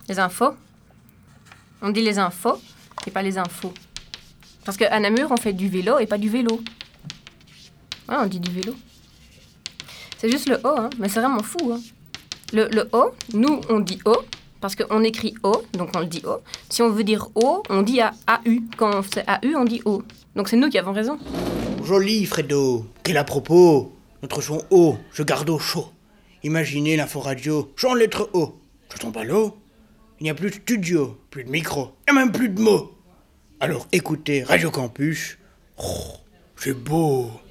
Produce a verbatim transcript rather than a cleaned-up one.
Les infos. On dit les infos et pas les infos. Parce qu'à Namur, on fait du vélo et pas du vélo. Ouais, on dit du vélo. C'est juste le O, hein, mais c'est vraiment fou. Hein. Le, le O, nous, on dit O, parce qu'on écrit O, donc on le dit O. Si on veut dire O, on dit A U. Quand c'est A U, on dit O. Donc c'est nous qui avons raison. Joli, Fredo. Quel à propos. Notre son O, je garde au chaud. Imaginez l'inforadio, chant lettre O. Je tombe à l'eau. Il n'y a plus de studio, plus de micro, et même plus de mots. Alors écoutez Radio Campus. Oh, c'est beau.